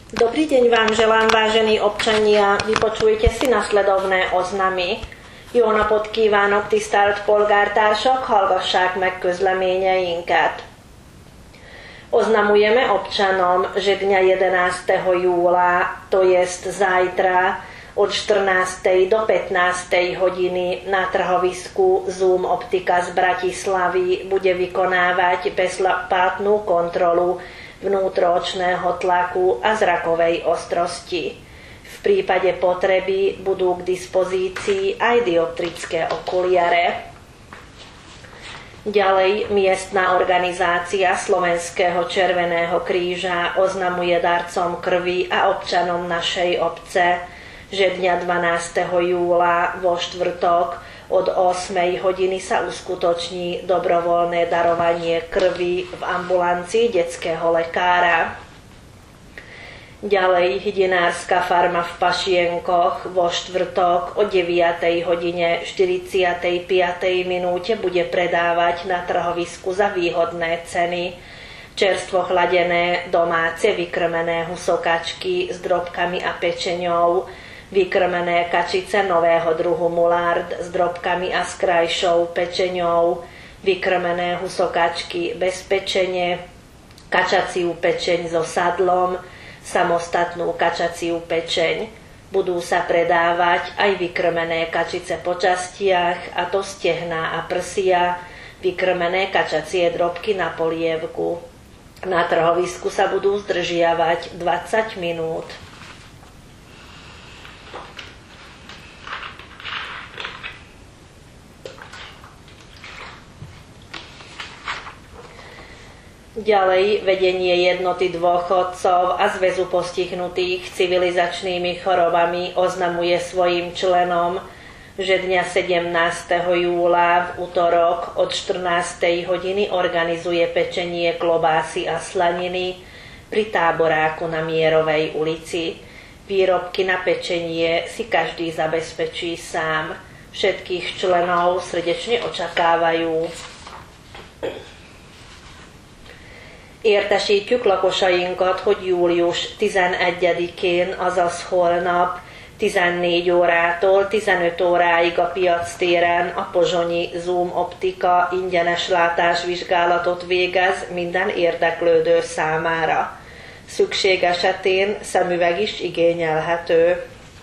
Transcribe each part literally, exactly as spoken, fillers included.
Dobrý deň vám želám, vážení občania, vypočujte si nasledovné oznamy. Jó napot kívánok, tisztelt polgártársak, hallgassák meg közleményeinket. Oznamujeme občanom, že dňa jedenásteho júla, to jest zajtra, od štrnástej do pätnástej hodiny na trhovisku Zoom Optika z Bratislavy bude vykonávať bezplatnú kontrolu vnútroočného tlaku a zrakovej ostrosti. V prípade potreby budú k dispozícii aj dioptrické okuliare. Ďalej, miestna organizácia Slovenského Červeného kríža oznamuje darcom krvi a občanom našej obce, že dňa dvanásteho júla vo štvrtok od ôsmej hodiny sa uskutoční dobrovoľné darovanie krvi v ambulancii detského lekára. Ďalej, hydinárska farma v Pašienkoch vo štvrtok o deviatej hodine štyridsiatej piatej minúte bude predávať na trhovisku za výhodné ceny čerstvo chladené domáce vykrmené husokačky s drobkami a pečeňou, vykrmené kačice nového druhu Mulard s drobkami a s krajšou pečeňou, vykrmené husokačky bez pečene, kačaciu pečeň so sadlom, samostatnú kačaciu pečeň. Budú sa predávať aj vykrmené kačice po častiach, a to stehná a prsia, vykrmené kačacie drobky na polievku. Na trhovisku sa budú zdržiavať dvadsať minút. Ďalej, vedenie jednoty dôchodcov a zväzu postihnutých civilizačnými chorobami oznamuje svojim členom, že dňa sedemnásteho júla v utorok od štrnástej hodiny organizuje pečenie klobásy a slaniny pri táboráku na Mierovej ulici. Výrobky na pečenie si každý zabezpečí sám. Všetkých členov srdečne očakávajú. Értesítjük lakosainkat, hogy július tizenegyedikén, azaz holnap tizennégy órától tizenöt óráig a piactéren a pozsonyi Zoom Optika ingyenes látásvizsgálatot végez minden érdeklődő számára. Szükség esetén szemüveg is igényelhető.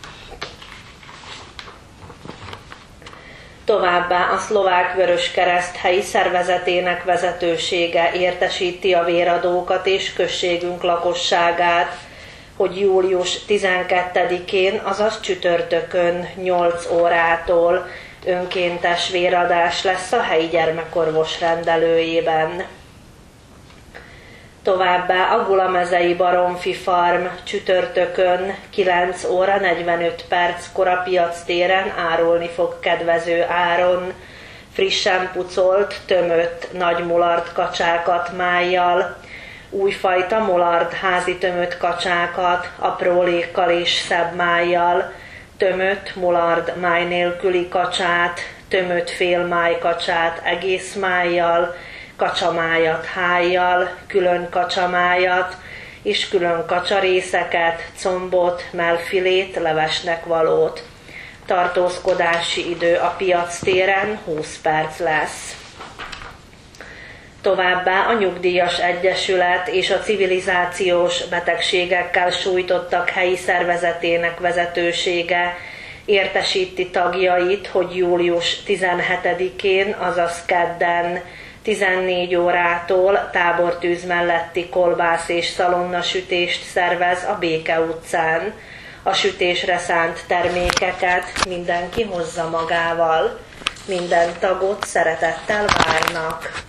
Továbbá a Szlovák Vöröskereszt helyi szervezetének vezetősége értesíti a véradókat és községünk lakosságát, hogy július tizenkettedikén, azaz csütörtökön nyolc órától önkéntes véradás lesz a helyi gyermekorvos rendelőjében. Továbbá a Gulamezei Baromfi Farm csütörtökön kilenc óra negyvenöt perckor a piactéren árulni fog kedvező áron frissen pucolt, tömött nagy mulard kacsákat májjal, újfajta mulard házi tömött kacsákat aprólékkal és szebb májjal, tömött mulard máj nélküli kacsát, tömött félmáj kacsát egész májjal, kacsamájat hájjal, külön kacsamájat és külön kacsarészeket, combot, mellfilét, levesnek valót. Tartózkodási idő a piactéren húsz perc lesz. Továbbá a Nyugdíjas Egyesület és a Civilizációs Betegségekkel Sújtottak helyi szervezetének vezetősége értesíti tagjait, hogy július tizenhetedikén, azaz kedden tizennégy órától tábortűz melletti kolbász és szalonnasütést szervez a Béke utcán. A sütésre szánt termékeket mindenki hozza magával. Minden tagot szeretettel várnak.